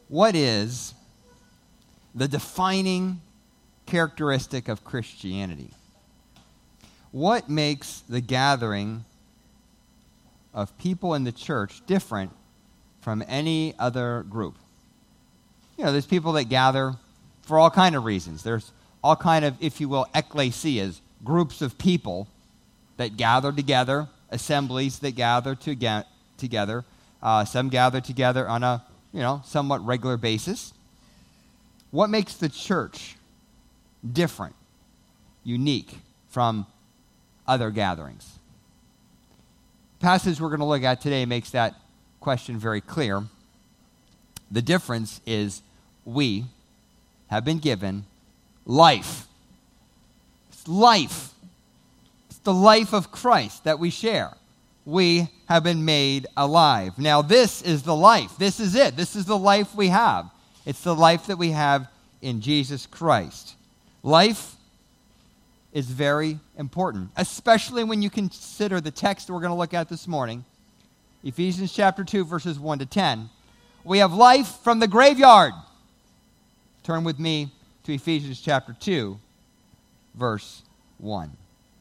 What is the defining characteristic of Christianity? What makes the gathering of people in the church different from any other group? You know, there's people that gather for all kind of reasons. There's all kind of, if you will, ecclesias, groups of people that gather together, assemblies that gather together. Some gather together on a, somewhat regular basis. What makes the church different, unique from other gatherings? The passage we're going to look at today makes that question very clear. The difference is we have been given life. It's life. It's the life of Christ that we share. We have been made alive. Now, this is the life. This is it. This is the life we have. It's the life that we have in Jesus Christ. Life is very important, especially when you consider the text we're going to look at this morning, Ephesians chapter 2, verses 1 to 10. We have life from the graveyard. Turn with me to Ephesians chapter 2, verse 1.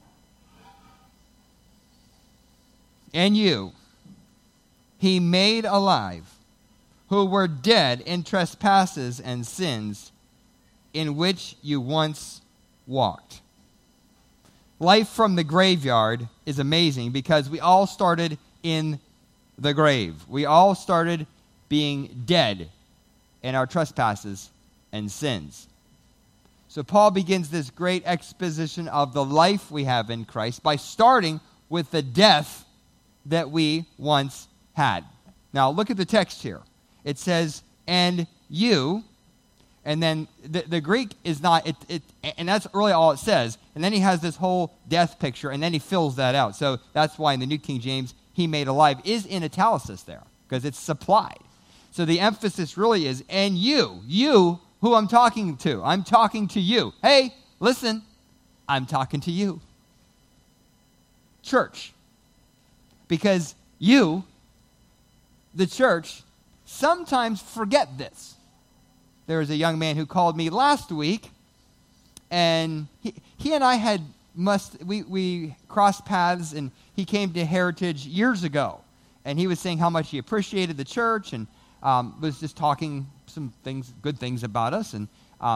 And you, he made alive, who were dead in trespasses and sins, in which you once walked. Life from the graveyard is amazing because we all started in the grave. We all started being dead in our trespasses and sins. So Paul begins this great exposition of the life we have in Christ by starting with the death that we once had. Now look at the text here. It says, and you, and then the Greek is not, and that's really all it says. And then he has this whole death picture, and then he fills that out. So that's why in the New King James, he made alive is in italics there, because it's supplied. So the emphasis really is, and you who I'm talking to. I'm talking to you. Hey, listen, I'm talking to you. Church. Because you, the church, sometimes forget this. There was a young man who called me last week, and he and I had we crossed paths, and he came to Heritage years ago, and he was saying how much he appreciated the church, and was just talking some things, good things about us, and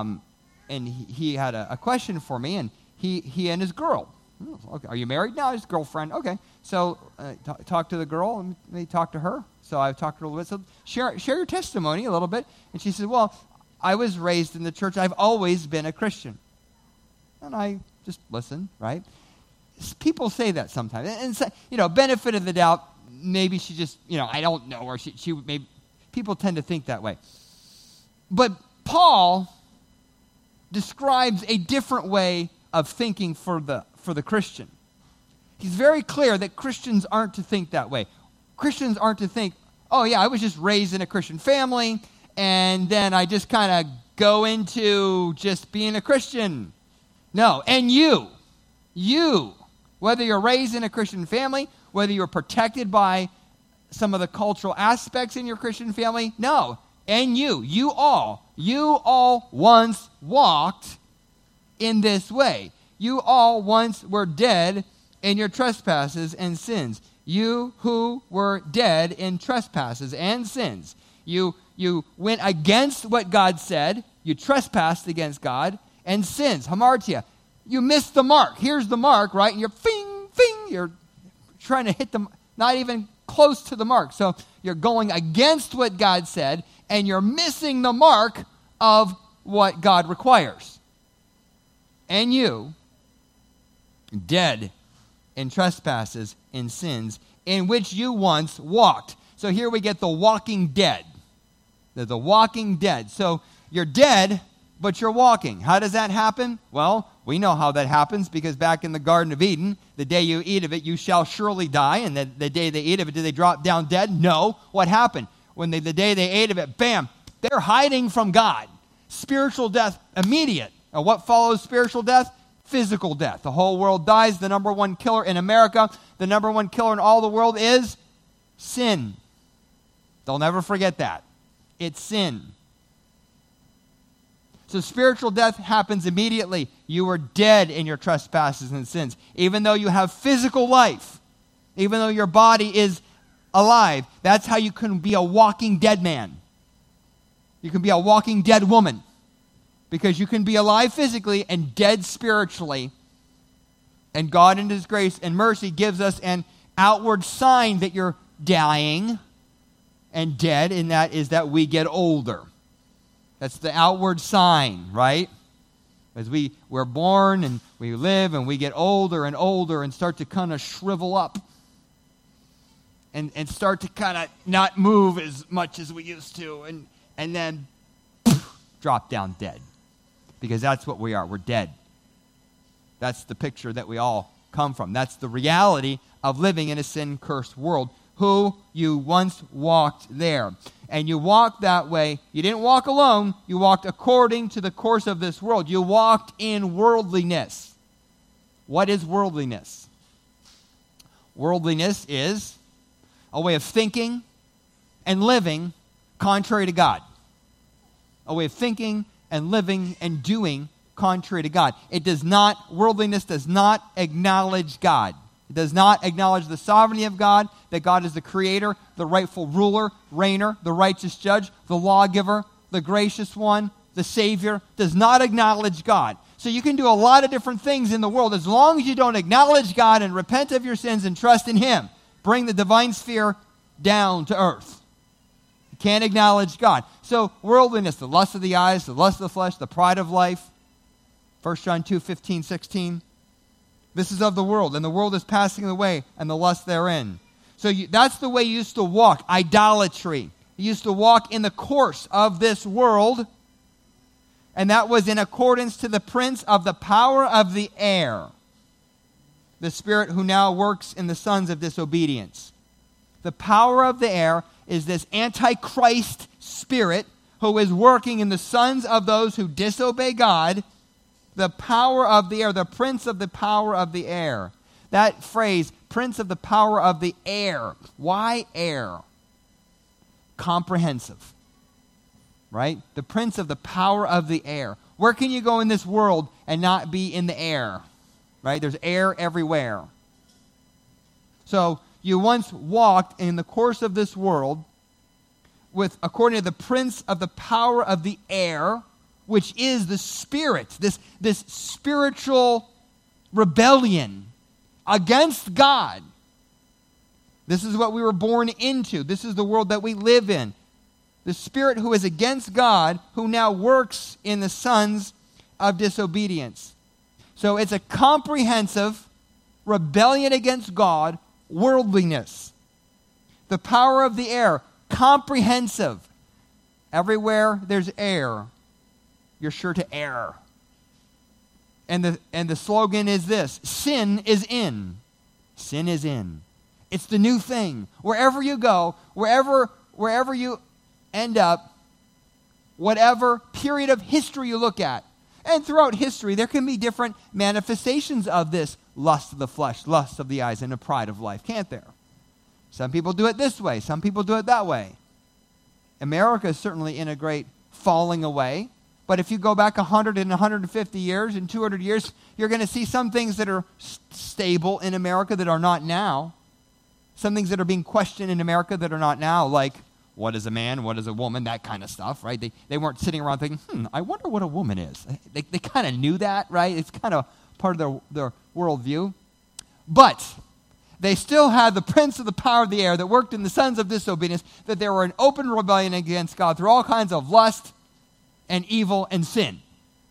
he had a question for me, and he and his girl. Okay, are you married? No, his girlfriend. Okay, so talk to the girl, and they talk to her. So I've talked to her a little bit. So share your testimony a little bit. And she said, well, I was raised in the church. I've always been a Christian. And I just listen, right? People say that sometimes. And say, benefit of the doubt, maybe she just, I don't know, or she maybe, people tend to think that way. But Paul describes a different way of thinking for the Christian. He's very clear that Christians aren't to think that way. Christians aren't to think, oh yeah, I was just raised in a Christian family, and then I just kind of go into just being a Christian. No, and you, whether you're raised in a Christian family, whether you're protected by some of the cultural aspects in your Christian family, no, and you all once walked in this way. You all once were dead in your trespasses and sins. You who were dead in trespasses and sins. You went against what God said. You trespassed against God and sins. Hamartia. You missed the mark. Here's the mark, right? And you're you're trying to hit not even close to the mark. So you're going against what God said, and you're missing the mark of what God requires. And you, dead in trespasses and sins, in which you once walked. So here we get the walking dead. They're the walking dead. So you're dead, but you're walking. How does that happen? Well, we know how that happens because back in the Garden of Eden, the day you eat of it, you shall surely die. And the day they eat of it, did they drop down dead? No. What happened? When the day they ate of it, bam, they're hiding from God. Spiritual death, immediate. And what follows spiritual death? Physical death. The whole world dies. The number one killer in America, the number one killer in all the world is sin. They'll never forget that. It's sin. So spiritual death happens immediately. You are dead in your trespasses and sins. Even though you have physical life, even though your body is alive, that's how you can be a walking dead man. You can be a walking dead woman. Because you can be alive physically and dead spiritually. And God in His grace and mercy gives us an outward sign that you're dying and dead, and that is that we get older. That's the outward sign, right? As we're born and we live and we get older and older and start to kind of shrivel up and start to kind of not move as much as we used to and then drop down dead. Because that's what we are. We're dead. That's the picture that we all come from. That's the reality of living in a sin-cursed world. Who you once walked there. And you walked that way. You didn't walk alone. You walked according to the course of this world. You walked in worldliness. What is worldliness? Worldliness is a way of thinking and living contrary to God. A way of thinking and living and doing contrary to God. Worldliness does not acknowledge God. It does not acknowledge the sovereignty of God, that God is the creator, the rightful ruler, reigner, the righteous judge, the lawgiver, the gracious one, the savior. Does not acknowledge God. So you can do a lot of different things in the world as long as you don't acknowledge God and repent of your sins and trust in Him. Bring the divine sphere down to earth. You can't acknowledge God. So worldliness, the lust of the eyes, the lust of the flesh, the pride of life. 1 John 2:15, 16. This is of the world, and the world is passing away, and the lust therein. So that's the way you used to walk, idolatry. You used to walk in the course of this world, and that was in accordance to the prince of the power of the air, the spirit who now works in the sons of disobedience. The power of the air is this antichrist spirit who is working in the sons of those who disobey God. The power of the air, the prince of the power of the air. That phrase, prince of the power of the air. Why air? Comprehensive. Right? The prince of the power of the air. Where can you go in this world and not be in the air? Right? There's air everywhere. So you once walked in the course of this world according to the prince of the power of the air, which is the spirit, this spiritual rebellion against God. This is what we were born into. This is the world that we live in. The spirit who is against God, who now works in the sons of disobedience. So it's a comprehensive rebellion against God, worldliness. The power of the air, comprehensive. Everywhere there's air, you're sure to err. And the slogan is this: sin is in. Sin is in. It's the new thing. Wherever you go, wherever you end up, whatever period of history you look at, and throughout history, there can be different manifestations of this lust of the flesh, lust of the eyes, and the pride of life, can't there? Some people do it this way. Some people do it that way. America is certainly in a great falling away. But if you go back 100 and 150 years and 200 years, you're going to see some things that are stable in America that are not now. Some things that are being questioned in America that are not now, like what is a man, what is a woman, that kind of stuff, right? They weren't sitting around thinking, I wonder what a woman is. They kind of knew that, right? It's kind of part of their worldview. But they still had the prince of the power of the air that worked in the sons of disobedience, that they were in open rebellion against God through all kinds of lust and evil and sin.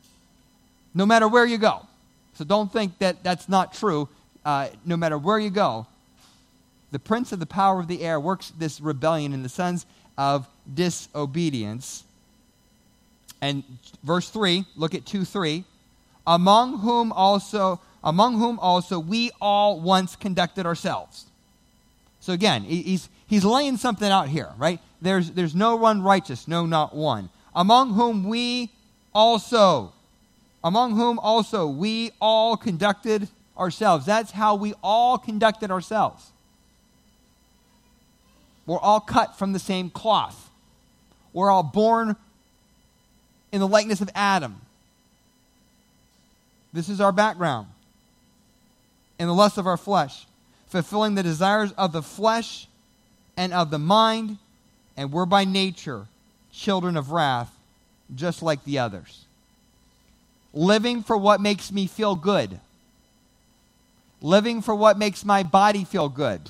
No matter where you go. So don't think that that's not true. No matter where you go, the prince of the power of the air works this rebellion in the sons of disobedience. And verse 3, look at 2:3. Among whom also we all once conducted ourselves. So again, he's laying something out here, right? There's no one righteous, no, not one. Among whom also we all conducted ourselves. That's how we all conducted ourselves. We're all cut from the same cloth. We're all born in the likeness of Adam. This is our background. In the lust of our flesh, fulfilling the desires of the flesh and of the mind, and we're by nature children of wrath, just like the others. Living for what makes me feel good. Living for what makes my body feel good.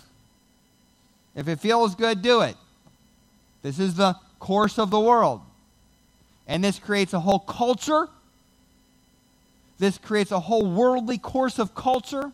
If it feels good, do it. This is the course of the world. And this creates a whole culture. This creates a whole worldly course of culture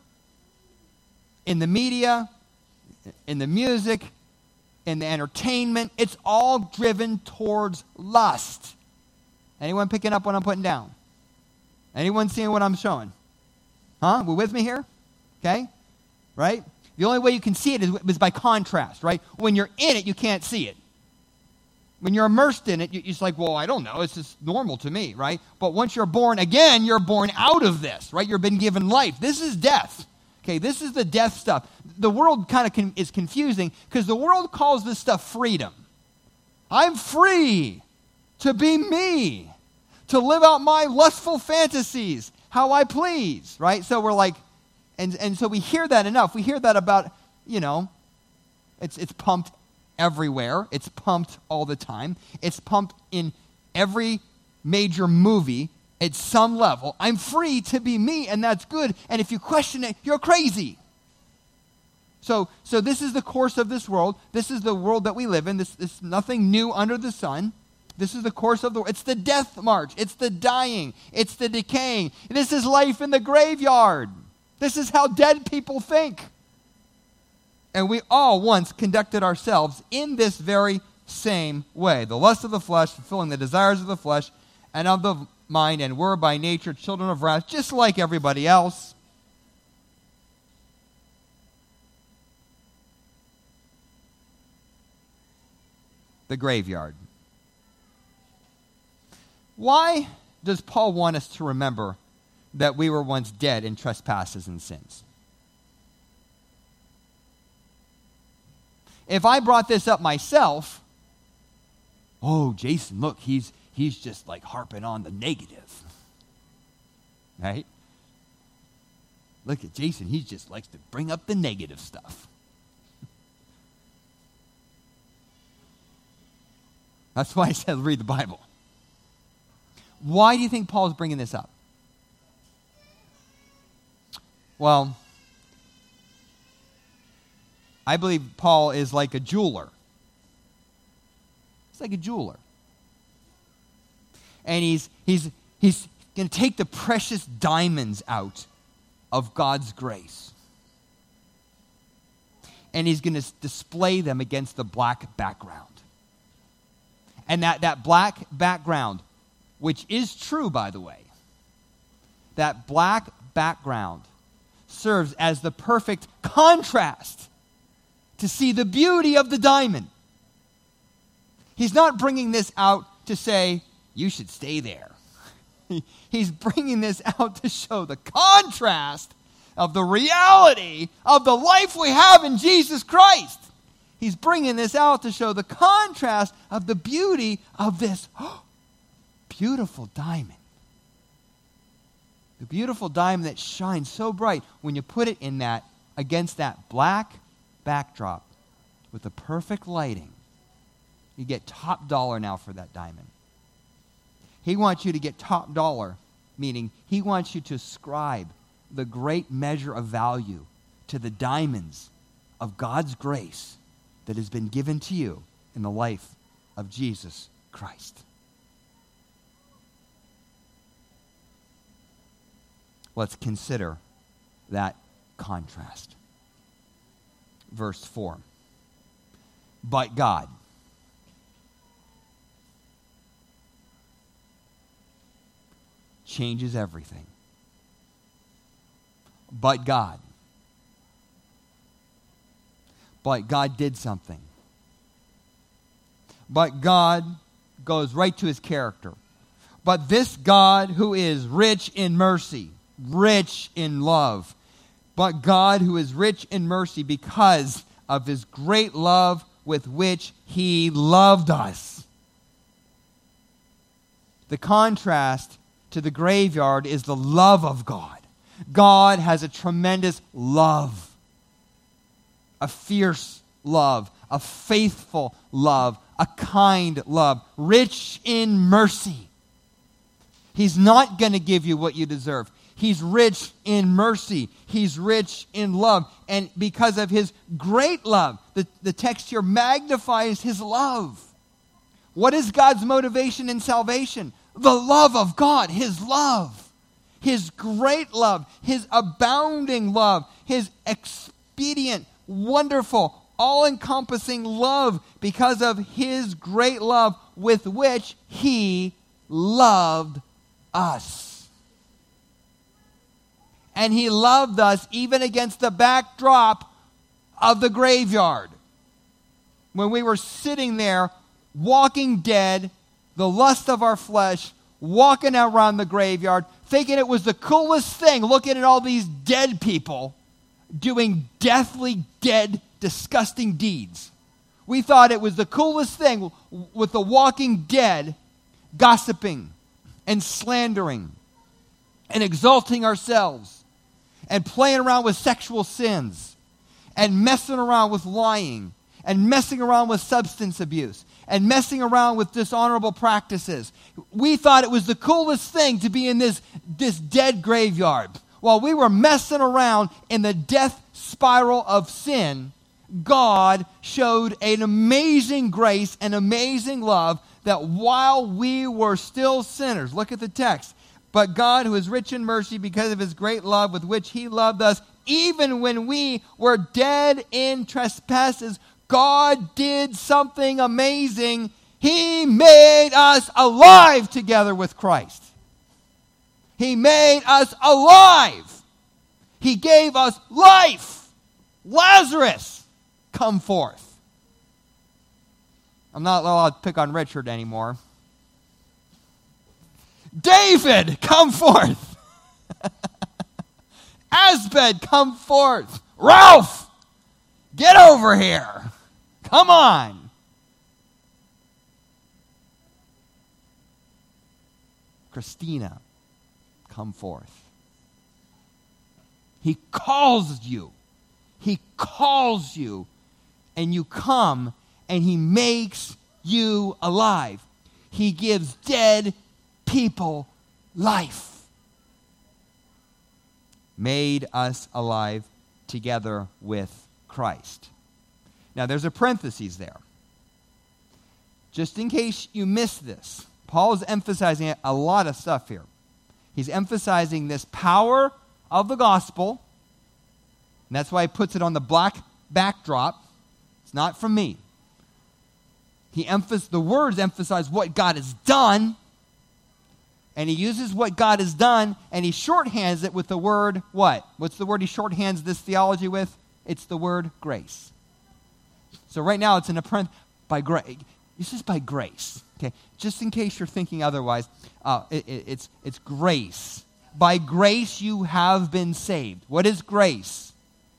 in the media, in the music, in the entertainment. It's all driven towards lust. Anyone picking up what I'm putting down? Anyone seeing what I'm showing? Huh? We with me here? Okay? Right? The only way you can see it is by contrast, right? When you're in it, you can't see it. When you're immersed in it, you're just like, well, I don't know. It's just normal to me, right? But once you're born again, you're born out of this, right? You've been given life. This is death. Okay, this is the death stuff. The world kind of is confusing because the world calls this stuff freedom. I'm free to be me, to live out my lustful fantasies, how I please, right? So we're like, and so we hear that enough. We hear that about, it's pumped everywhere. It's pumped all the time. It's pumped in every major movie at some level. I'm free to be me, and that's good. And if you question it, you're crazy. So this is the course of this world. This is the world that we live in. This nothing new under the sun. This is the course of the world. It's the death march. It's the dying. It's the decaying. This is life in the graveyard. This is how dead people think. And we all once conducted ourselves in this very same way. The lust of the flesh, fulfilling the desires of the flesh and of the mind, and were by nature children of wrath, just like everybody else. The graveyard. Why does Paul want us to remember that we were once dead in trespasses and sins? If I brought this up myself, oh, Jason, look, he's just like harping on the negative. Right? Look at Jason, he just likes to bring up the negative stuff. That's why I said read the Bible. Why do you think Paul is bringing this up? Well, I believe Paul is like a jeweler. He's like a jeweler. And he's going to take the precious diamonds out of God's grace. And he's going to display them against the black background. And that black background, which is true, by the way, that black background serves as the perfect contrast to see the beauty of the diamond. He's not bringing this out to say, you should stay there. He's bringing this out to show the contrast of the reality of the life we have in Jesus Christ. He's bringing this out to show the contrast of the beauty of this beautiful diamond. The beautiful diamond that shines so bright when you put it in that, against that black backdrop with the perfect lighting. You get top dollar now for that diamond. He wants you to get top dollar, meaning he wants you to ascribe the great measure of value to the diamonds of God's grace that has been given to you in the life of Jesus Christ. Let's consider that contrast. Verse 4. But God. Changes everything. But God. But God did something. But God goes right to his character. But this God who is rich in mercy, rich in love, but God who is rich in mercy because of his great love with which he loved us. The contrast to the graveyard is the love of God. God has a tremendous love, a fierce love, a faithful love, a kind love, rich in mercy. He's not going to give you what you deserve. He's rich in mercy. He's rich in love. And because of his great love, the text here magnifies his love. What is God's motivation in salvation? The love of God, his love, his great love, his abounding love, his expedient, wonderful, all-encompassing love because of his great love with which he loved us. And he loved us even against the backdrop of the graveyard. When we were sitting there, walking dead, the lust of our flesh, walking around the graveyard, thinking it was the coolest thing, looking at all these dead people doing deathly dead, disgusting deeds. We thought it was the coolest thing with the walking dead gossiping and slandering and exalting ourselves and playing around with sexual sins and messing around with lying and messing around with substance abuse and messing around with dishonorable practices. We thought it was the coolest thing to be in this dead graveyard. While we were messing around in the death spiral of sin, God showed an amazing grace and amazing love that while we were still sinners, look at the text, but God, who is rich in mercy because of his great love with which he loved us, even when we were dead in trespasses, God did something amazing. He made us alive together with Christ. He made us alive. He gave us life. Lazarus, come forth. I'm not allowed to pick on Richard anymore. David, come forth. Asbed, come forth. Ralph, get over here. Come on. Christina, come forth. He calls you. He calls you, and you come, and he makes you alive. He gives dead people life. Made us alive together with Christ. Now, there's a parenthesis there. Just in case you miss this, Paul is emphasizing a lot of stuff here. He's emphasizing this power of the gospel, and that's why he puts it on the black backdrop. It's not from me. The words emphasize what God has done, and he uses what God has done, and he shorthands it with the word what? What's the word he shorthands this theology with? It's the word grace. So right now it's in a print by grace. This is by grace. Okay, just in case you're thinking otherwise, it's grace. By grace you have been saved. What is grace?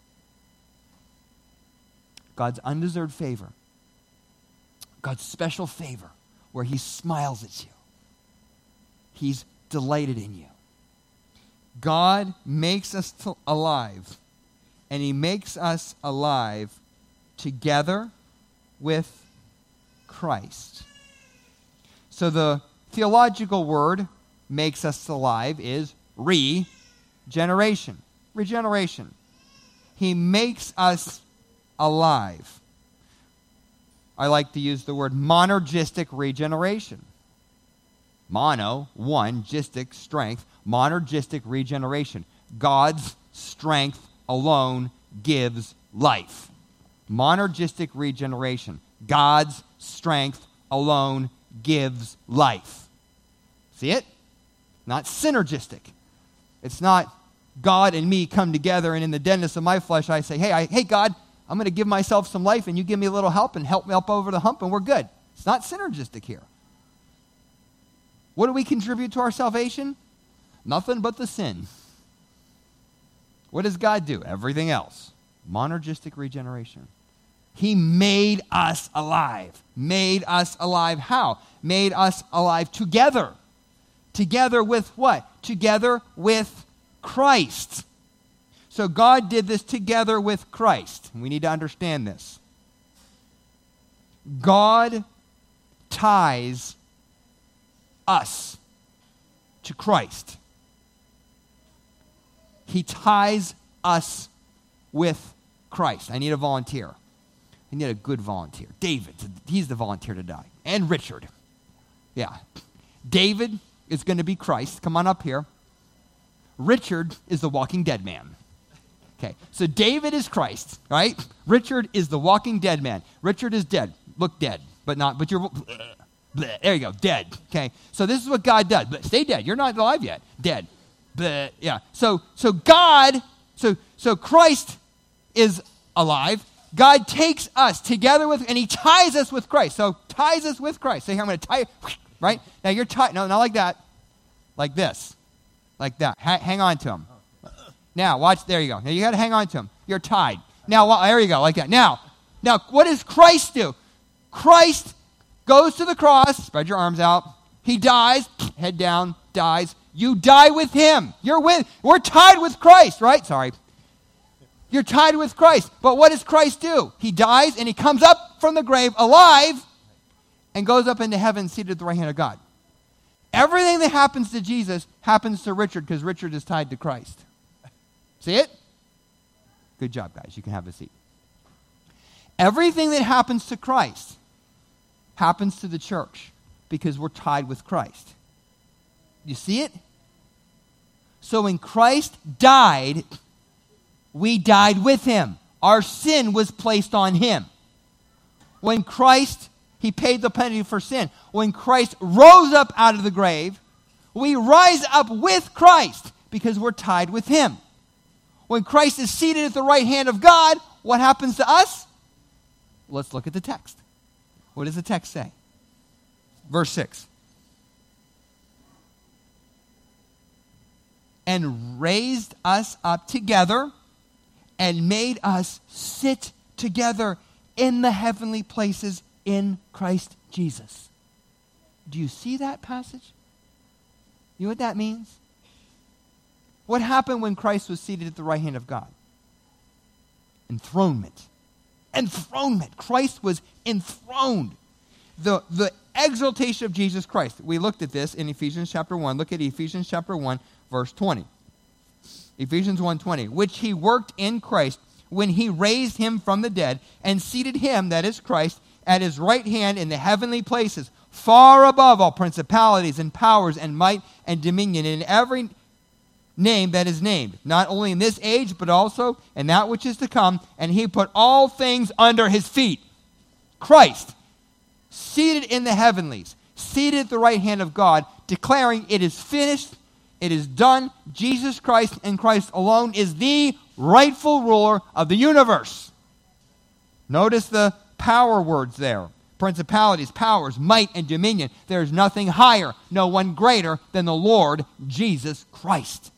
God's undeserved favor. God's special favor where he smiles at you. He's delighted in you. God makes us alive, and he makes us alive together with Christ. So the theological word makes us alive is regeneration. Regeneration. He makes us alive. I like to use the word monergistic regeneration. Mono, one, gistic, strength. Monergistic regeneration. God's strength alone gives life. Monergistic regeneration. God's strength alone gives life. See it? Not synergistic. It's not God and me come together and in the deadness of my flesh I say, hey God, I'm going to give myself some life and you give me a little help and help me up over the hump and we're good. It's not synergistic here. What do we contribute to our salvation? Nothing but the sin. What does God do? Everything else. Monergistic regeneration. He made us alive. Made us alive how? Made us alive together. Together with what? Together with Christ. So God did this together with Christ. We need to understand this. God ties us to Christ. He ties us with Christ. I need a volunteer. I need a good volunteer. David, he's the volunteer to die. And Richard. Yeah. David is going to be Christ. Come on up here. Richard is the walking dead man. Okay, so David is Christ, right? Richard is the walking dead man. Richard is dead. Look dead, but you're, there you go, dead. Okay, so this is what God does. But stay dead. You're not alive yet. Dead. Yeah. So Christ is alive. God takes us together with, and he ties us with Christ. So ties us with Christ. Say, here, I'm going to tie you, right? Now you're tied. No, not like that. Like this. Like that. Hang on to him. Now, watch, there you go. Now, you got to hang on to him. You're tied. Now, there you go, like that. Now, what does Christ do? Christ goes to the cross, spread your arms out. He dies, head down, dies. You die with him. We're tied with Christ, right? Sorry. You're tied with Christ. But what does Christ do? He dies, and he comes up from the grave alive and goes up into heaven seated at the right hand of God. Everything that happens to Jesus happens to Richard because Richard is tied to Christ. See it? Good job, guys. You can have a seat. Everything that happens to Christ happens to the church because we're tied with Christ. You see it? So when Christ died, we died with him. Our sin was placed on him. When Christ, he paid the penalty for sin. When Christ rose up out of the grave, we rise up with Christ because we're tied with him. When Christ is seated at the right hand of God, what happens to us? Let's look at the text. What does the text say? Verse 6. And raised us up together and made us sit together in the heavenly places in Christ Jesus. Do you see that passage? You know what that means? What happened when Christ was seated at the right hand of God? Enthronement. Enthronement. Christ was enthroned. The exaltation of Jesus Christ. We looked at this in Ephesians chapter 1. Look at Ephesians chapter 1, verse 20. Ephesians 1:20. Which he worked in Christ when he raised him from the dead and seated him, that is Christ, at his right hand in the heavenly places, far above all principalities and powers and might and dominion, in every name that is named, not only in this age, but also in that which is to come. And he put all things under his feet. Christ, seated in the heavenlies, seated at the right hand of God, declaring it is finished, it is done. Jesus Christ and Christ alone is the rightful ruler of the universe. Notice the power words there. Principalities, powers, might, and dominion. There is nothing higher, no one greater than the Lord Jesus Christ.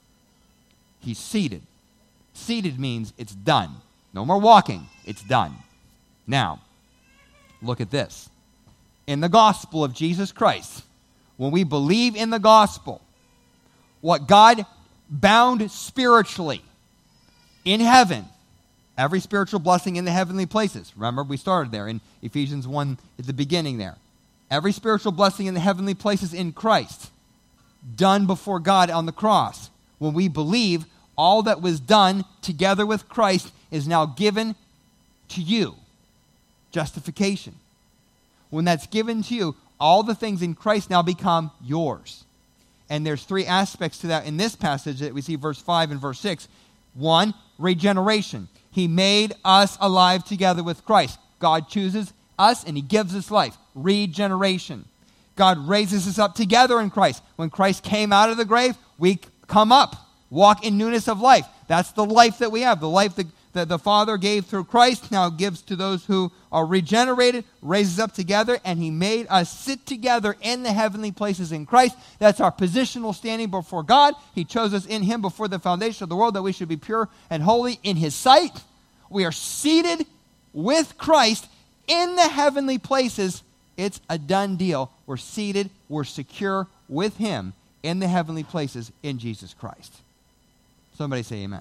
He's seated. Seated means it's done. No more walking. It's done. Now, look at this. In the gospel of Jesus Christ, when we believe in the gospel, what God bound spiritually in heaven, every spiritual blessing in the heavenly places. Remember, we started there in Ephesians 1 at the beginning there. Every spiritual blessing in the heavenly places in Christ, done before God on the cross. When we believe, all that was done together with Christ is now given to you. Justification. When that's given to you, all the things in Christ now become yours. And there's three aspects to that in this passage that we see verse 5 and verse 6. One, regeneration. He made us alive together with Christ. God chooses us and he gives us life. Regeneration. God raises us up together in Christ. When Christ came out of the grave, we come up. Walk in newness of life. That's the life that we have. The life that the Father gave through Christ now gives to those who are regenerated, raises up together, and he made us sit together in the heavenly places in Christ. That's our positional standing before God. He chose us in him before the foundation of the world that we should be pure and holy in his sight. We are seated with Christ in the heavenly places. It's a done deal. We're seated, we're secure, with him in the heavenly places in Jesus Christ. Somebody say amen.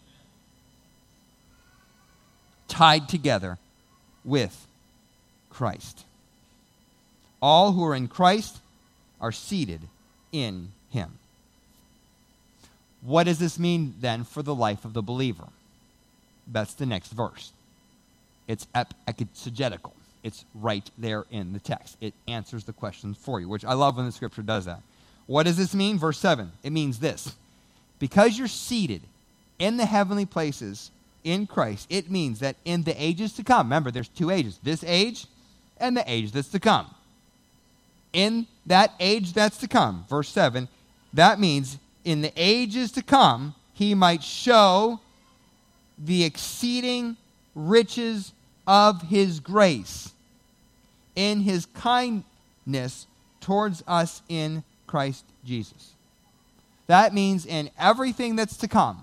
Tied together with Christ. All who are in Christ are seated in him. What does this mean then for the life of the believer? That's the next verse. It's exegetical. It's right there in the text. It answers the questions for you, which I love when the scripture does that. What does this mean? Verse 7. It means this. Because you're seated in the heavenly places in Christ, it means that in the ages to come, remember there's two ages, this age and the age that's to come. In that age that's to come, verse 7, that means in the ages to come, he might show the exceeding riches of his grace in his kindness towards us in Christ Jesus. That means in everything that's to come,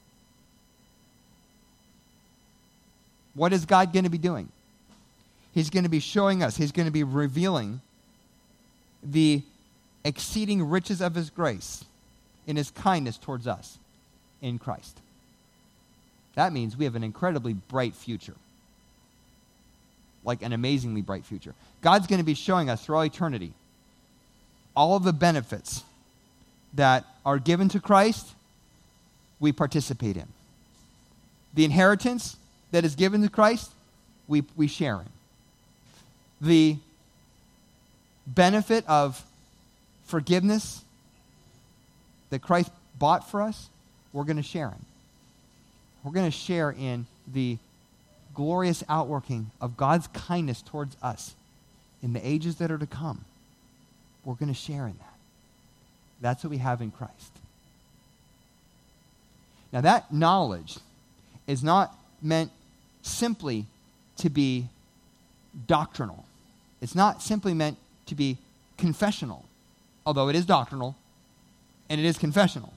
what is God going to be doing? He's going to be showing us, he's going to be revealing the exceeding riches of his grace in his kindness towards us in Christ. That means we have an incredibly bright future. Like an amazingly bright future. God's going to be showing us through all eternity all of the benefits that are given to Christ, we participate in. The inheritance that is given to Christ, we share in. The benefit of forgiveness that Christ bought for us, we're going to share in. We're going to share in the glorious outworking of God's kindness towards us in the ages that are to come. We're going to share in that. That's what we have in Christ. Now that knowledge is not meant simply to be doctrinal. It's not simply meant to be confessional, although it is doctrinal and it is confessional.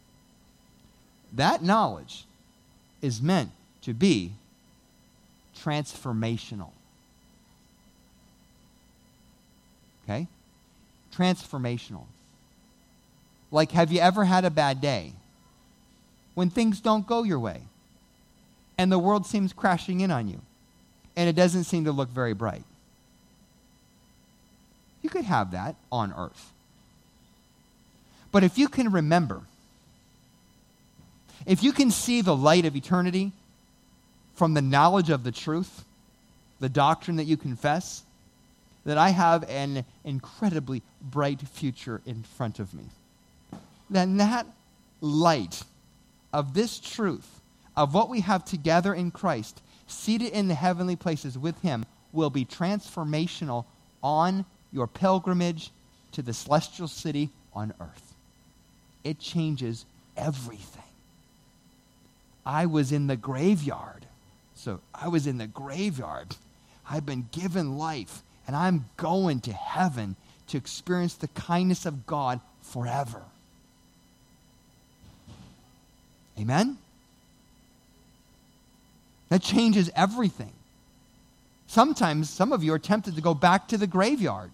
That knowledge is meant to be transformational. Okay? Transformational. Like, have you ever had a bad day? When things don't go your way, and the world seems crashing in on you, and it doesn't seem to look very bright. You could have that on earth. But if you can remember, if you can see the light of eternity from the knowledge of the truth, the doctrine that you confess, that I have an incredibly bright future in front of me, then that light of this truth, of what we have together in Christ, seated in the heavenly places with him, will be transformational on your pilgrimage to the celestial city on earth. It changes everything. I was in the graveyard. So I was in the graveyard. I've been given life, and I'm going to heaven to experience the kindness of God forever. Amen? That changes everything. Sometimes some of you are tempted to go back to the graveyard.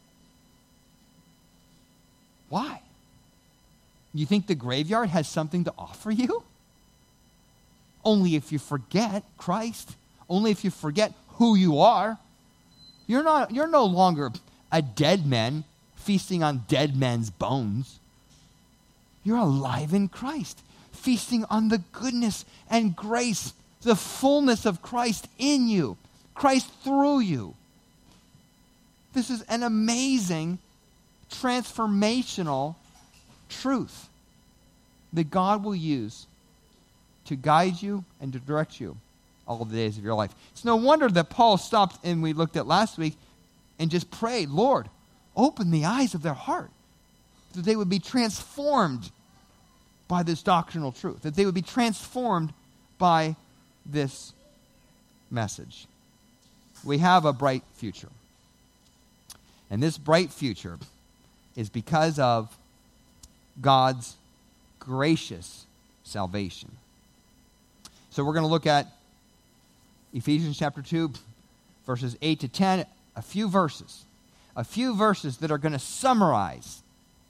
Why? You think the graveyard has something to offer you? Only if you forget Christ. Only if you forget who you are. You're no longer a dead man feasting on dead men's bones. You're alive in Christ, feasting on the goodness and grace, the fullness of Christ in you, Christ through you. This is an amazing, transformational truth that God will use to guide you and to direct you all of the days of your life. It's no wonder that Paul stopped, and we looked at last week, and just prayed, Lord, open the eyes of their heart, that they would be transformed by this doctrinal truth, that they would be transformed by this message. We have a bright future. And this bright future is because of God's gracious salvation. So we're going to look at Ephesians chapter 2, verses 8 to 10, a few verses that are going to summarize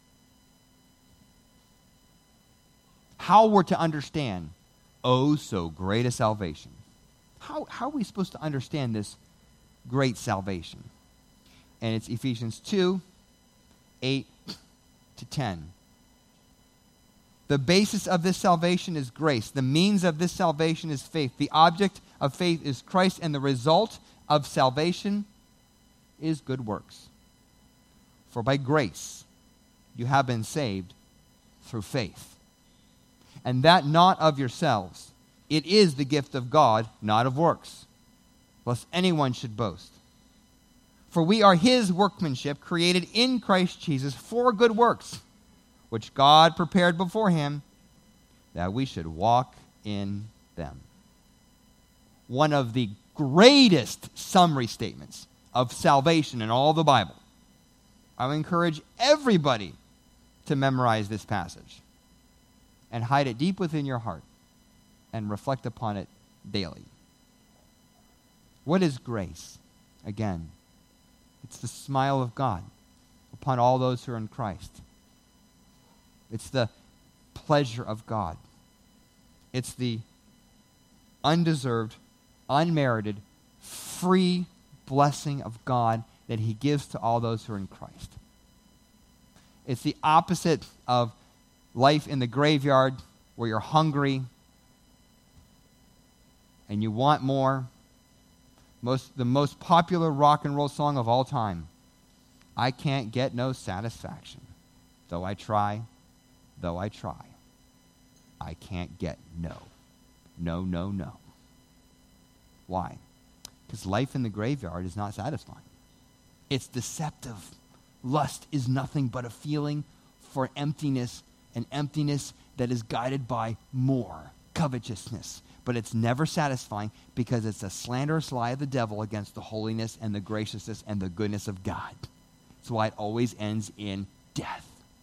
how we're to understand, oh, so great a salvation. How are we supposed to understand this great salvation? And it's Ephesians 2, 8 to 10. The basis of this salvation is grace. The means of this salvation is faith. The object of faith is Christ, and the result of salvation is good works. For by grace you have been saved through faith. And that not of yourselves. It is the gift of God, not of works, lest anyone should boast. For we are his workmanship, created in Christ Jesus for good works, which God prepared beforehand that we should walk in them. One of the greatest summary statements of salvation in all the Bible. I would encourage everybody to memorize this passage and hide it deep within your heart and reflect upon it daily. What is grace? Again, it's the smile of God upon all those who are in Christ. It's the pleasure of God. It's the undeserved, unmerited, free blessing of God that he gives to all those who are in Christ. It's the opposite of life in the graveyard where you're hungry and you want more. The most popular rock and roll song of all time. I can't get no satisfaction. Though I try, I can't get no. No. Why? Because life in the graveyard is not satisfying. It's deceptive. Lust is nothing but a feeling for emptiness, an emptiness that is guided by more, covetousness. But it's never satisfying because it's a slanderous lie of the devil against the holiness and the graciousness and the goodness of God. That's why it always ends in death.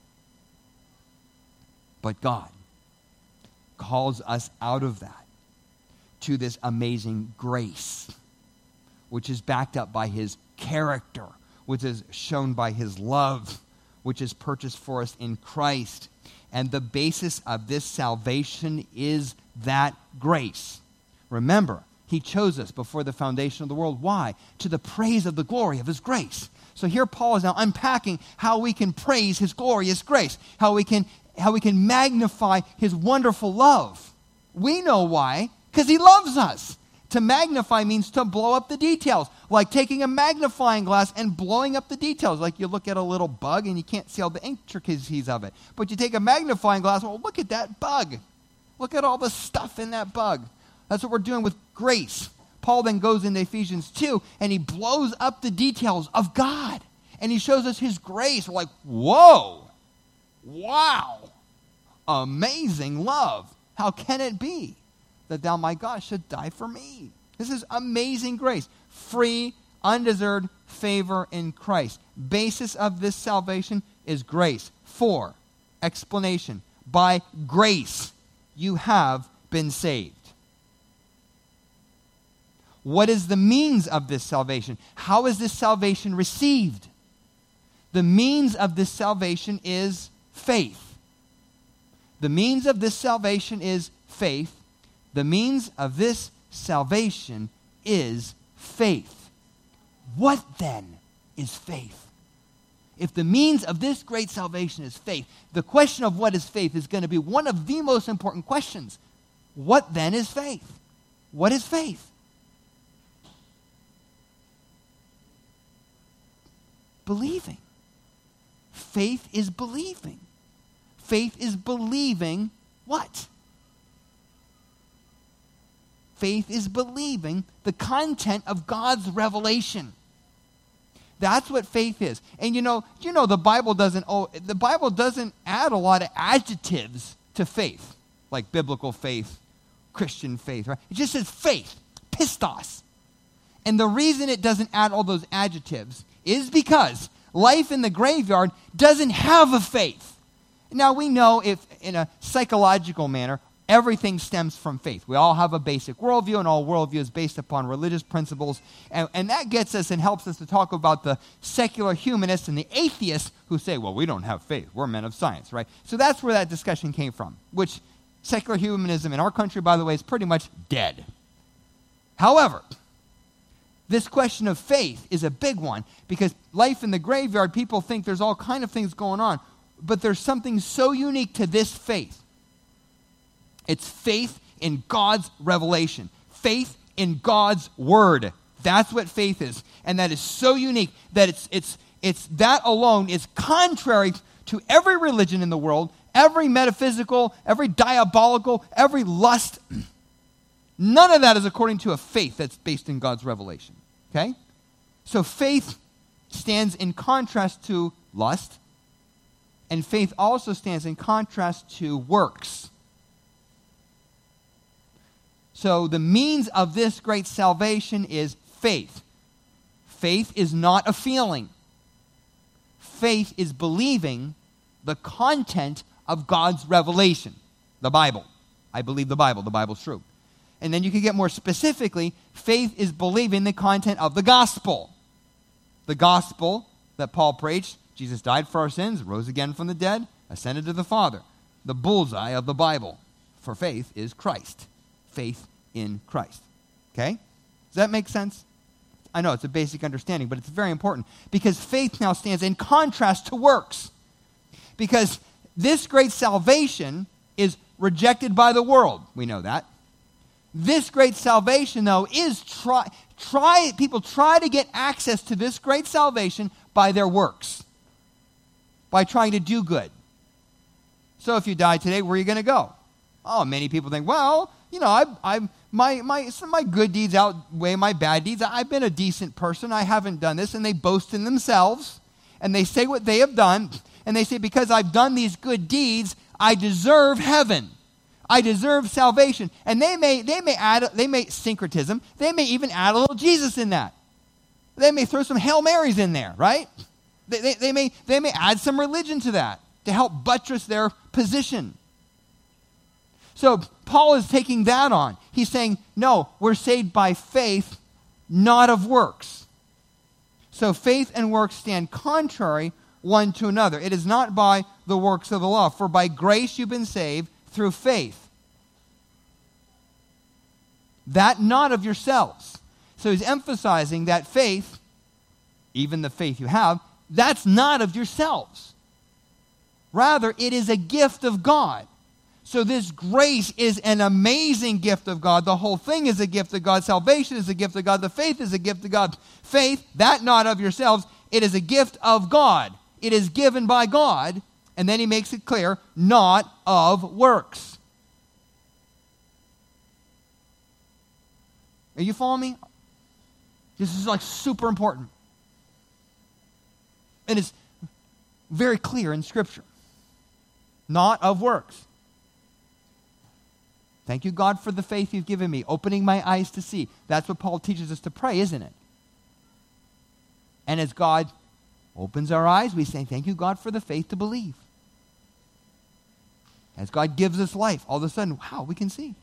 But God calls us out of that to this amazing grace, which is backed up by his character, which is shown by his love, which is purchased for us in Christ. And the basis of this salvation is that grace. Remember, he chose us before the foundation of the world. Why? To the praise of the glory of his grace. So here Paul is now unpacking how we can praise his glorious grace, how we can magnify his wonderful love. We know why, because he loves us. To magnify means to blow up the details, like taking a magnifying glass and blowing up the details. Like you look at a little bug and you can't see all the intricacies of it. But you take a magnifying glass, well, look at that bug. Look at all the stuff in that bug. That's what we're doing with grace. Paul then goes into Ephesians 2 and he blows up the details of God. And he shows us his grace. We're like, whoa, wow, amazing love. How can it be that thou, my God, should die for me? This is amazing grace. Free, undeserved favor in Christ. Basis of this salvation is grace. 4, explanation. By grace you have been saved. What is the means of this salvation? How is this salvation received? The means of this salvation is faith. The means of this salvation is faith. The means of this salvation is faith. What then is faith? If the means of this great salvation is faith, the question of what is faith is going to be one of the most important questions. What then is faith? What is faith? Believing. Faith is believing. Faith is believing what? Faith is believing the content of God's revelation. That's what faith is. And you know the Bible doesn't add a lot of adjectives to faith, like biblical faith, Christian faith, right? It just says faith, pistos. And the reason it doesn't add all those adjectives is because life in the graveyard doesn't have a faith. Now we know if in a psychological manner, everything stems from faith. We all have a basic worldview, and all worldview is based upon religious principles. And that gets us and helps us to talk about the secular humanists and the atheists who say, well, we don't have faith. We're men of science, right? So that's where that discussion came from, which Secular humanism in our country, by the way, is pretty much dead. However, this question of faith is a big one because life in the graveyard, people think there's all kind of things going on, but there's something so unique to this faith. It's faith in God's revelation, faith in God's word. That's what faith is, and that is so unique that it's that alone is contrary to every religion in the world, every metaphysical, every diabolical, every lust. None of that is according to a faith that's based in God's revelation. Okay? So faith stands in contrast to lust, and faith also stands in contrast to works. So the means of this great salvation is faith. Faith is not a feeling. Faith is believing the content of God's revelation, the Bible. I believe the Bible. The Bible's true. And then you can get more specifically, faith is believing the content of the gospel. The gospel that Paul preached, Jesus died for our sins, rose again from the dead, ascended to the Father. The bullseye of the Bible for faith is Christ. Faith in Christ. Okay? Does that make sense? I know it's a basic understanding, but it's very important because faith now stands in contrast to works. Because this great salvation is rejected by the world. We know that. This great salvation, though, is people try to get access to this great salvation by their works, by trying to do good. So if you die today, where are you going to go? Oh, many people think, well, you know, some of my good deeds outweigh my bad deeds. I've been a decent person. I haven't done this. And they boast in themselves, and they say what they have done, and they say, because I've done these good deeds, I deserve heaven. I deserve salvation. And they may syncretism. They may even add a little Jesus in that. They may throw some Hail Marys in there, right? They may add some religion to that to help buttress their position. So Paul is taking that on. He's saying, no, we're saved by faith, not of works. So faith and works stand contrary one to another. It is not by the works of the law. For by grace you've been saved through faith. That not of yourselves. So he's emphasizing that faith, even the faith you have, that's not of yourselves. Rather, it is a gift of God. So this grace is an amazing gift of God. The whole thing is a gift of God. Salvation is a gift of God. The faith is a gift of God. Faith, that not of yourselves, it is a gift of God. It is given by God. And then he makes it clear, not of works. Are you following me? This is like super important. And it's very clear in Scripture. Not of works. Thank you, God, for the faith you've given me, opening my eyes to see. That's what Paul teaches us to pray, isn't it? And as God opens our eyes, we say, thank you, God, for the faith to believe. As God gives us life, all of a sudden, wow, we can see.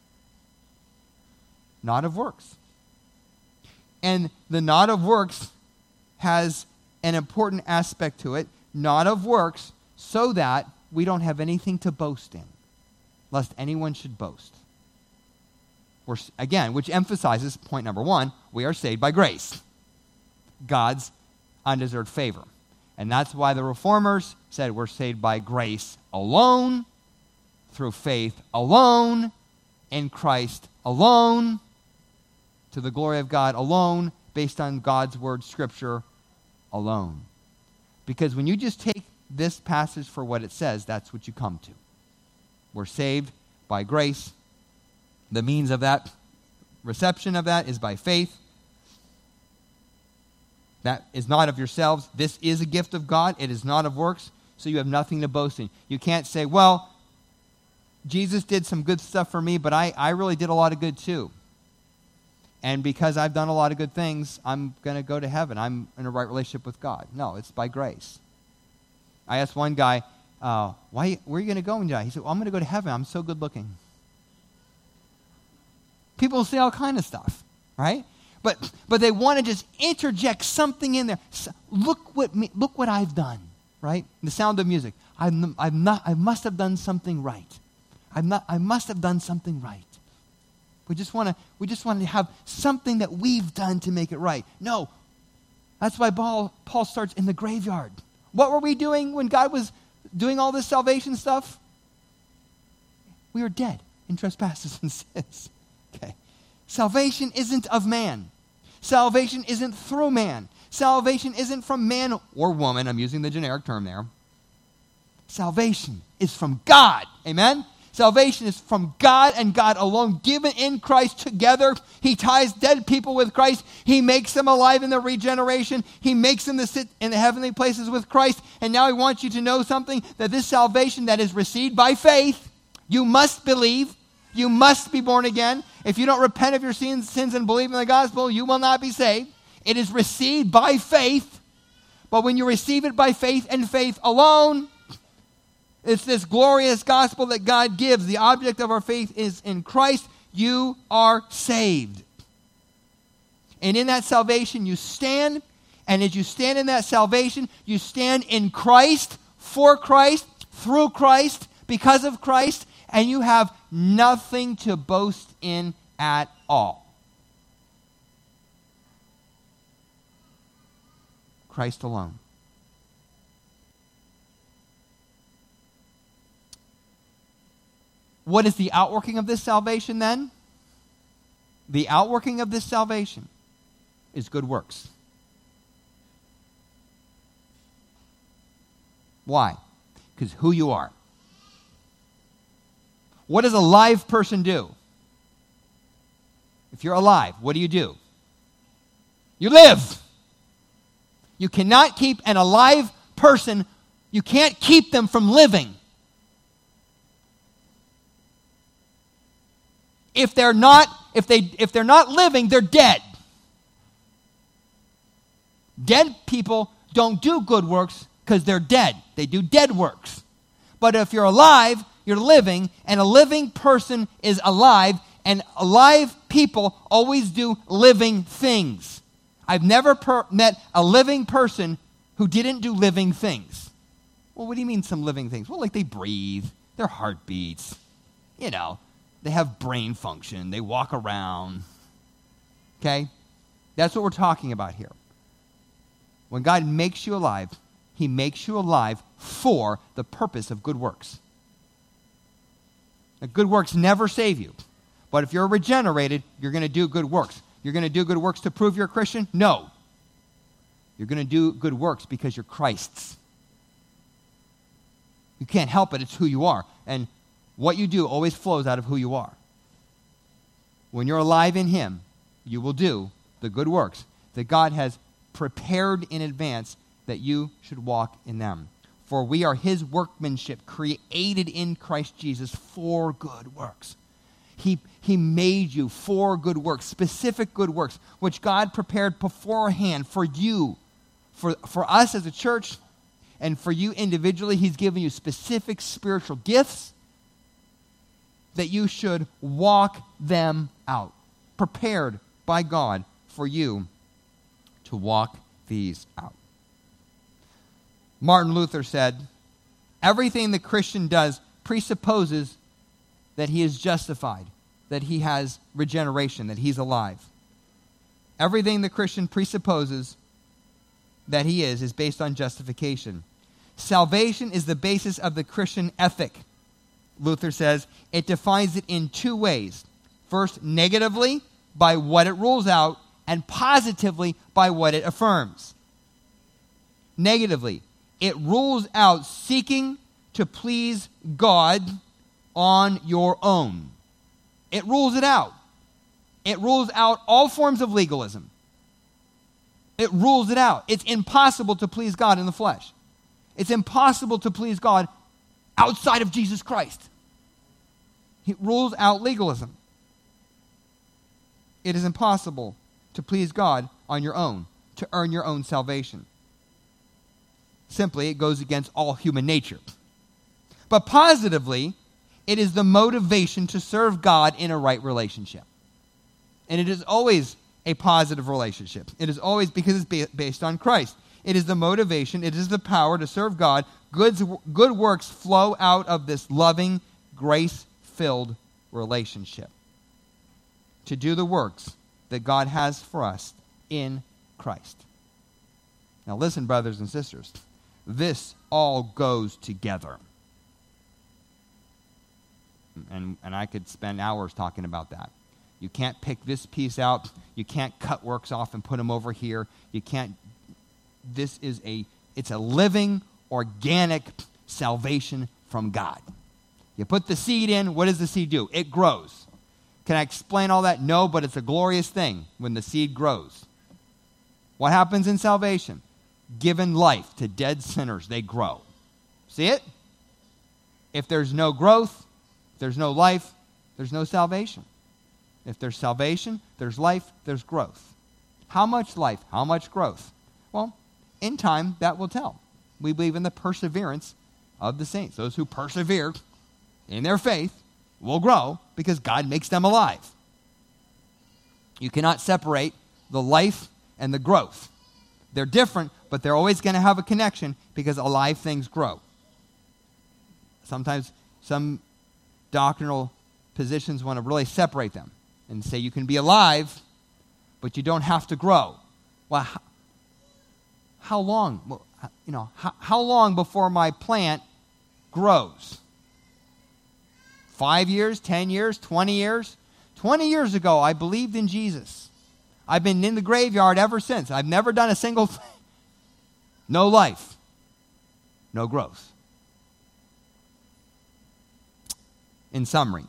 Not of works. And the not of works has an important aspect to it, not of works, so that we don't have anything to boast in, lest anyone should boast. Again, which emphasizes point number one, we are saved by grace. God's undeserved favor. And that's why the Reformers said we're saved by grace alone, through faith alone, in Christ alone, to the glory of God alone, based on God's word, Scripture alone. Because when you just take this passage for what it says, that's what you come to. We're saved by grace. The means of that, reception of that, is by faith. That is not of yourselves. This is a gift of God. It is not of works, so you have nothing to boast in. You can't say, well, Jesus did some good stuff for me, but I really did a lot of good too. And because I've done a lot of good things, I'm going to go to heaven. I'm in a right relationship with God. No, it's by grace. I asked one guy, where are you going to go when you die? He said, well, I'm going to go to heaven. I'm so good looking. People say all kind of stuff, right? But they want to just interject something in there. Look what I've done, right? The Sound of Music. I must have done something right. I must have done something right. We just want to have something that we've done to make it right. No. That's why Paul starts in the graveyard. What were we doing when God was doing all this salvation stuff? We were dead in trespasses and sins. Okay. Salvation isn't of man. Salvation isn't through man. Salvation isn't from man or woman. I'm using the generic term there. Salvation is from God. Amen? Salvation is from God and God alone, given in Christ together. He ties dead people with Christ. He makes them alive in their regeneration. He makes them to sit in the heavenly places with Christ. And now he wants you to know something, that this salvation that is received by faith, you must believe. You must be born again. If you don't repent of your sins and believe in the gospel, you will not be saved. It is received by faith. But when you receive it by faith and faith alone, it's this glorious gospel that God gives. The object of our faith is in Christ. You are saved. And in that salvation you stand. And as you stand in that salvation, you stand in Christ, for Christ, through Christ, because of Christ. And you have nothing to boast in at all. Christ alone. What is the outworking of this salvation then? The outworking of this salvation is good works. Why? Because who you are. What does a live person do? If you're alive, what do? You live. You cannot keep an alive person, you can't keep them from living. If they're not living, they're dead. Dead people don't do good works because they're dead. They do dead works. But if you're alive, you're living, and a living person is alive, and alive people always do living things. I've never met a living person who didn't do living things. Well, what do you mean some living things? Well, like they breathe, their heart beats, they have brain function, they walk around. Okay? That's what we're talking about here. When God makes you alive, he makes you alive for the purpose of good works. Now, good works never save you. But if you're regenerated, you're going to do good works. You're going to do good works to prove you're a Christian? No. You're going to do good works because you're Christ's. You can't help it. It's who you are. And what you do always flows out of who you are. When you're alive in him, you will do the good works that God has prepared in advance that you should walk in them. For we are his workmanship, created in Christ Jesus for good works. He made you for good works, specific good works, which God prepared beforehand for you, for us as a church, and for you individually. He's given you specific spiritual gifts that you should walk them out, prepared by God for you to walk these out. Martin Luther said, everything the Christian does presupposes that he is justified, that he has regeneration, that he's alive. Everything the Christian presupposes that he is based on justification. Salvation is the basis of the Christian ethic. Luther says it defines it in two ways. First, negatively, by what it rules out, and positively, by what it affirms. Negatively, it rules out seeking to please God on your own. It rules it out. It rules out all forms of legalism. It rules it out. It's impossible to please God in the flesh. It's impossible to please God outside of Jesus Christ. It rules out legalism. It is impossible to please God on your own, to earn your own salvation. Simply, it goes against all human nature. But positively, it is the motivation to serve God in a right relationship. And it is always a positive relationship. It is always because it's based on Christ. It is the motivation, it is the power to serve God. Good works flow out of this loving, grace Spirit-filled relationship to do the works that God has for us in Christ. Now listen, brothers and sisters, this all goes together. And I could spend hours talking about that. You can't pick this piece out. You can't cut works off and put them over here. You can't. It's a living, organic salvation from God. You put the seed in, what does the seed do? It grows. Can I explain all that? No, but it's a glorious thing when the seed grows. What happens in salvation? Given life to dead sinners, they grow. See it? If there's no growth, if there's no life, there's no salvation. If there's salvation, there's life, there's growth. How much life? How much growth? Well, in time, that will tell. We believe in the perseverance of the saints. Those who persevere in their faith will grow because God makes them alive. You cannot separate the life and the growth. They're different, but they're always going to have a connection because alive things grow. Sometimes some doctrinal positions want to really separate them and say you can be alive, but you don't have to grow. Well, how long? Well, how long before my plant grows? 5 years, 10 years, 20 years? 20 years ago, I believed in Jesus. I've been in the graveyard ever since. I've never done a single thing. No life. No growth. In summary,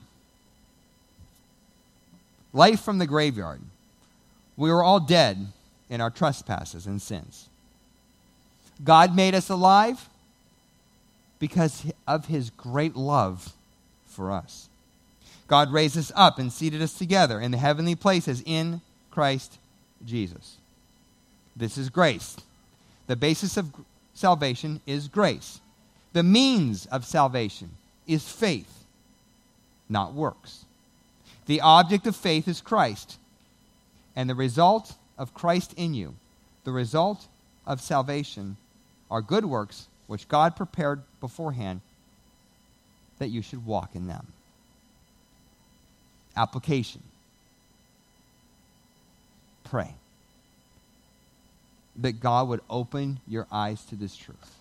life from the graveyard. We were all dead in our trespasses and sins. God made us alive because of his great love for us. God raised us up and seated us together in the heavenly places in Christ Jesus. This is grace. The basis of salvation is grace. The means of salvation is faith, not works. The object of faith is Christ, and the result of Christ in you, the result of salvation, are good works which God prepared beforehand that you should walk in them. Application. Pray that God would open your eyes to this truth.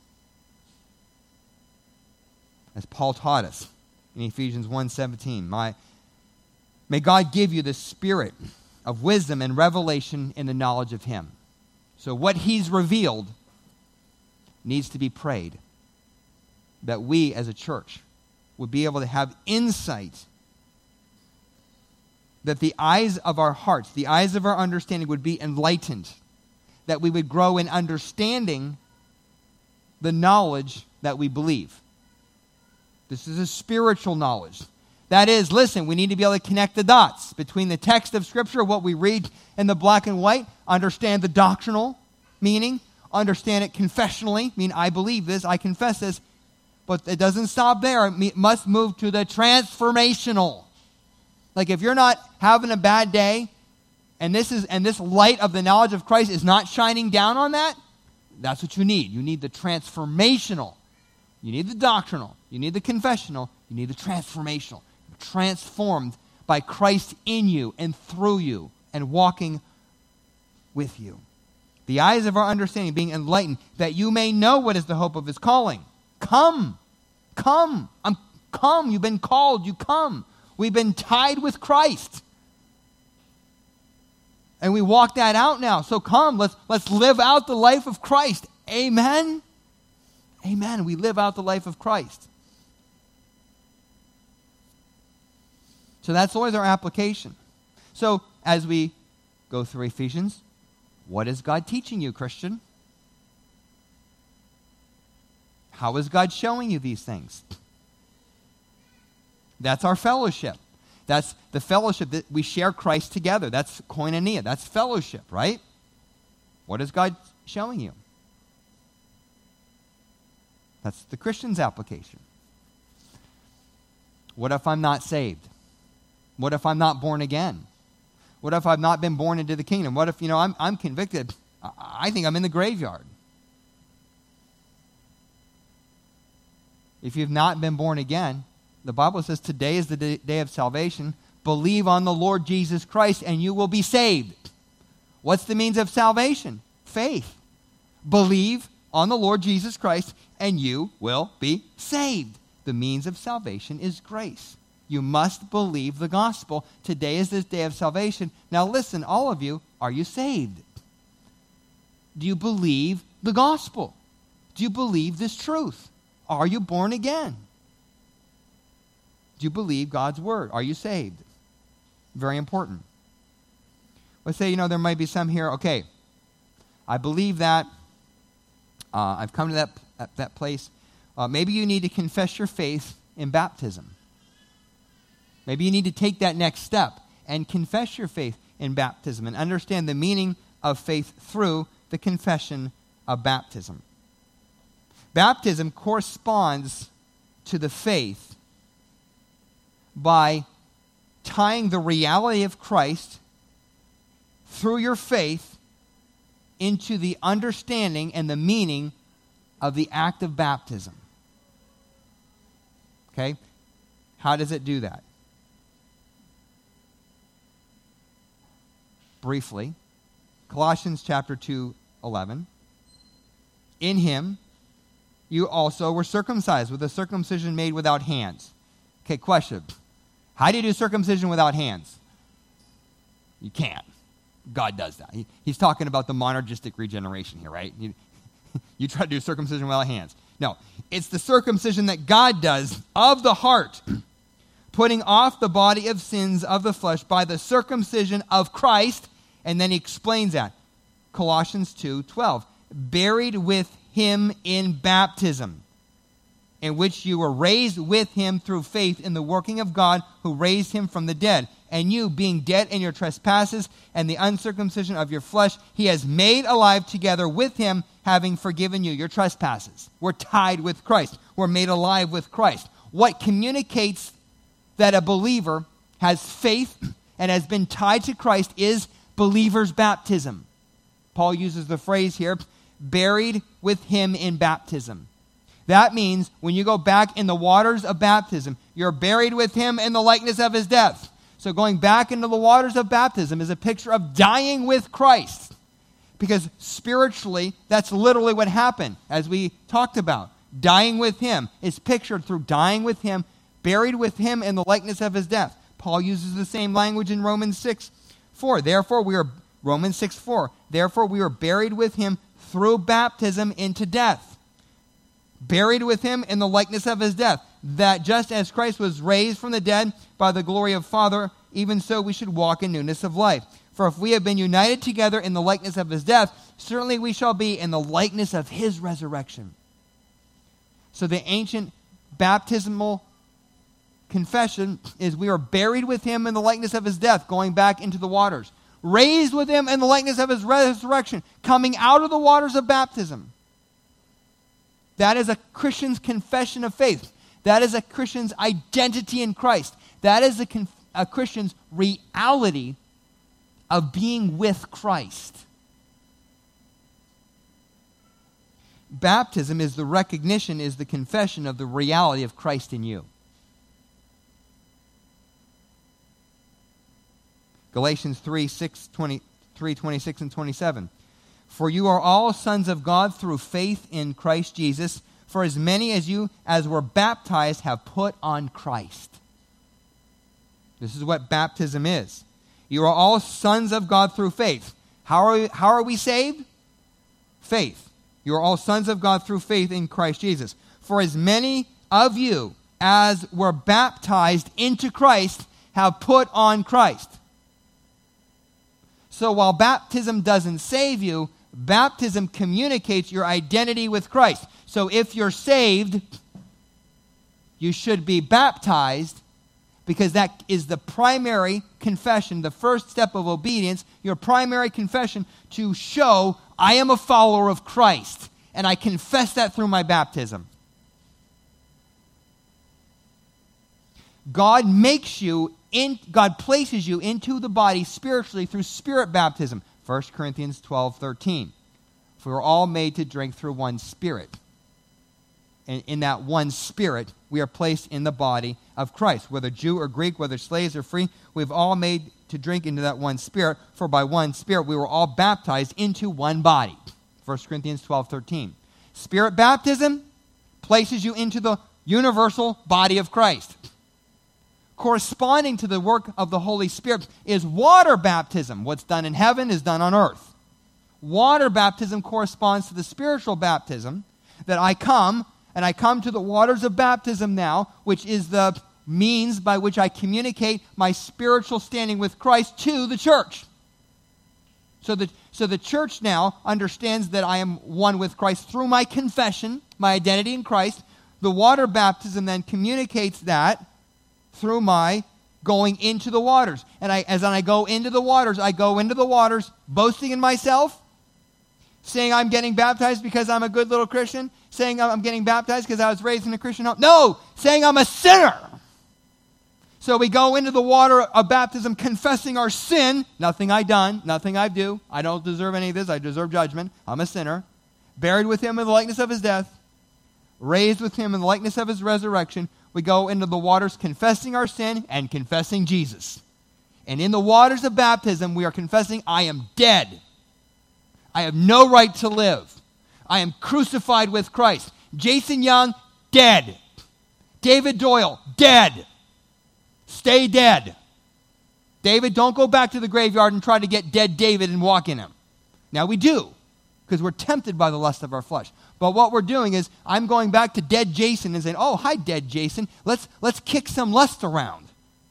As Paul taught us in Ephesians 1:17, may God give you the spirit of wisdom and revelation in the knowledge of him. So what he's revealed needs to be prayed, that we as a church would be able to have insight, that the eyes of our hearts, the eyes of our understanding would be enlightened, that we would grow in understanding the knowledge that we believe. This is a spiritual knowledge. That is, listen, we need to be able to connect the dots between the text of Scripture, what we read in the black and white, understand the doctrinal meaning, understand it confessionally, I believe this, I confess this, but it doesn't stop there. It must move to the transformational. Like if you're not having a bad day, and this light of the knowledge of Christ is not shining down on that, that's what you need. You need the transformational. You need the doctrinal. You need the confessional. You need the transformational. You're transformed by Christ in you and through you and walking with you. The eyes of our understanding being enlightened, that you may know what is the hope of his calling. Come. Come. Come. You've been called. You come. We've been tied with Christ. And we walk that out now. So come, let's live out the life of Christ. Amen? Amen. We live out the life of Christ. So that's always our application. So as we go through Ephesians, what is God teaching you, Christian? How is God showing you these things? That's our fellowship. That's the fellowship that we share Christ together. That's koinonia. That's fellowship, right? What is God showing you? That's the Christian's application. What if I'm not saved? What if I'm not born again? What if I've not been born into the kingdom? What if, I'm convicted? I think I'm in the graveyard. If you've not been born again, The Bible says today is the day of salvation. Believe on the Lord Jesus Christ and you will be saved. What's the means of salvation? Faith. Believe on the Lord Jesus Christ and you will be saved. The means of salvation is grace. You must believe the gospel. Today is this day of salvation. Now listen, all of you, are you saved? Do you believe the gospel? Do you believe this truth? Are you born again? Do you believe God's word? Are you saved? Very important. Let's say, there might be some here, okay, I believe that. I've come to that place. Maybe you need to confess your faith in baptism. Maybe you need to take that next step and confess your faith in baptism and understand the meaning of faith through the confession of baptism. Baptism corresponds to the faith by tying the reality of Christ through your faith into the understanding and the meaning of the act of baptism. Okay? How does it do that? Briefly, Colossians chapter 2:11. In him you also were circumcised with a circumcision made without hands. Okay, question. How do you do circumcision without hands? You can't. God does that. He's talking about the monergistic regeneration here, right? You try to do circumcision without hands. No, it's the circumcision that God does of the heart, putting off the body of sins of the flesh by the circumcision of Christ. And then he explains that. Colossians 2:12. Buried with him in baptism, in which you were raised with him through faith in the working of God who raised him from the dead. And you, being dead in your trespasses and the uncircumcision of your flesh, he has made alive together with him, having forgiven you your trespasses. We're tied with Christ. We're made alive with Christ. What communicates that a believer has faith and has been tied to Christ is believer's baptism. Paul uses the phrase here, buried with him in baptism. That means when you go back in the waters of baptism, you're buried with him in the likeness of his death. So going back into the waters of baptism is a picture of dying with Christ. Because spiritually, that's literally what happened, as we talked about. Dying with him is pictured through dying with him, buried with him in the likeness of his death. Paul uses the same language in Romans 6:4. Romans 6:4. Therefore we are buried with him through baptism into death. Buried with him in the likeness of his death. That just as Christ was raised from the dead by the glory of Father, even so we should walk in newness of life. For if we have been united together in the likeness of his death, certainly we shall be in the likeness of his resurrection. So the ancient baptismal confession is we are buried with him in the likeness of his death, going back into the waters. Raised with him in the likeness of his resurrection, coming out of the waters of baptism. That is a Christian's confession of faith. That is a Christian's identity in Christ. That is a Christian's reality of being with Christ. Baptism is the recognition, is the confession of the reality of Christ in you. Galatians 3:26 and 27. For you are all sons of God through faith in Christ Jesus. For as many as you as were baptized have put on Christ. This is what baptism is. You are all sons of God through faith. How are we saved? Faith. You are all sons of God through faith in Christ Jesus. For as many of you as were baptized into Christ have put on Christ. So while baptism doesn't save you, baptism communicates your identity with Christ. So if you're saved, you should be baptized, because that is the primary confession, the first step of obedience, your primary confession to show I am a follower of Christ, and I confess that through my baptism. God places you into the body spiritually through spirit baptism. 1 Corinthians 12:13. For we are all made to drink through one spirit. in that one Spirit, we are placed in the body of Christ. Whether Jew or Greek, whether slaves or free, we've all made to drink into that one Spirit, for by one Spirit we were all baptized into one body. 1 Corinthians 12:13. Spirit baptism places you into the universal body of Christ. Corresponding to the work of the Holy Spirit is water baptism. What's done in heaven is done on earth. Water baptism corresponds to the spiritual baptism that I come to the waters of baptism now, which is the means by which I communicate my spiritual standing with Christ to the church. So the church now understands that I am one with Christ through my confession, my identity in Christ. The water baptism then communicates that through my going into the waters. And as I go into the waters boasting in myself, saying I'm getting baptized because I'm a good little Christian, saying I'm getting baptized because I was raised in a Christian home. No, saying I'm a sinner. So we go into the water of baptism confessing our sin, nothing I've done, nothing I do. I don't deserve any of this. I deserve judgment. I'm a sinner. Buried with him in the likeness of his death, raised with him in the likeness of his resurrection. We go into the waters confessing our sin and confessing Jesus. And in the waters of baptism, we are confessing, I am dead. I have no right to live. I am crucified with Christ. Jason Young, dead. David Doyle, dead. Stay dead. David, don't go back to the graveyard and try to get dead David and walk in him. Now we do, because we're tempted by the lust of our flesh. But what we're doing is, I'm going back to dead Jason and saying, oh, hi, dead Jason. Let's kick some lust around.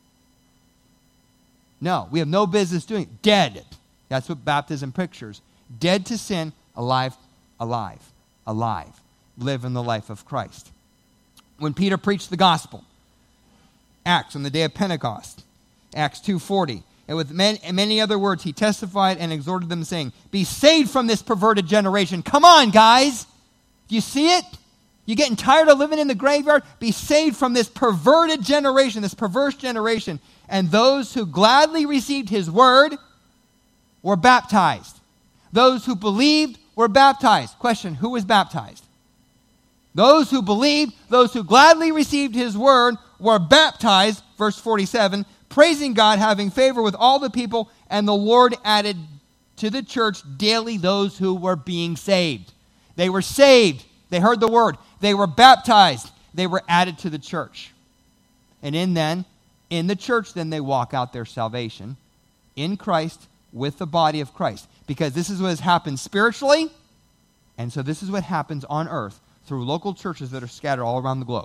No, we have no business doing it. Dead. That's what baptism pictures. Dead to sin, alive, alive, alive. Live in the life of Christ. When Peter preached the gospel, Acts, on the day of Pentecost, Acts 2:40, and with many other words he testified and exhorted them, saying, be saved from this perverted generation. Come on, guys. Do you see it? You getting tired of living in the graveyard? Be saved from this perverted generation, this perverse generation. And those who gladly received his word were baptized. Those who believed were baptized. Question, who was baptized? Those who believed, those who gladly received his word were baptized, verse 47, praising God, having favor with all the people, and the Lord added to the church daily those who were being saved. They were saved. They heard the word. They were baptized. They were added to the church. And in the church, then they walk out their salvation in Christ with the body of Christ. Because this is what has happened spiritually, and so this is what happens on earth through local churches that are scattered all around the globe.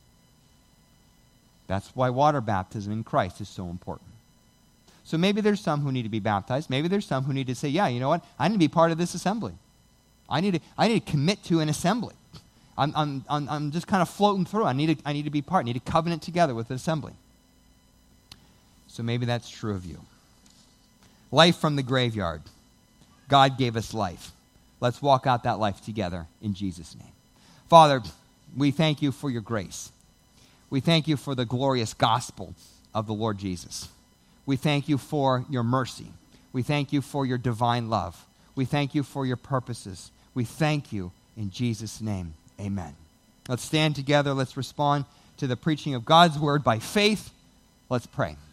That's why water baptism in Christ is so important. So maybe there's some who need to be baptized. Maybe there's some who need to say, yeah, you know what? I need to be part of this assembly. I need to commit to an assembly. I'm just kind of floating through. I need to be part. I need to covenant together with the assembly. So maybe that's true of you. Life from the graveyard. God gave us life. Let's walk out that life together in Jesus' name. Father, we thank you for your grace. We thank you for the glorious gospel of the Lord Jesus. We thank you for your mercy. We thank you for your divine love. We thank you for your purposes. We thank you in Jesus' name. Amen. Let's stand together. Let's respond to the preaching of God's word by faith. Let's pray.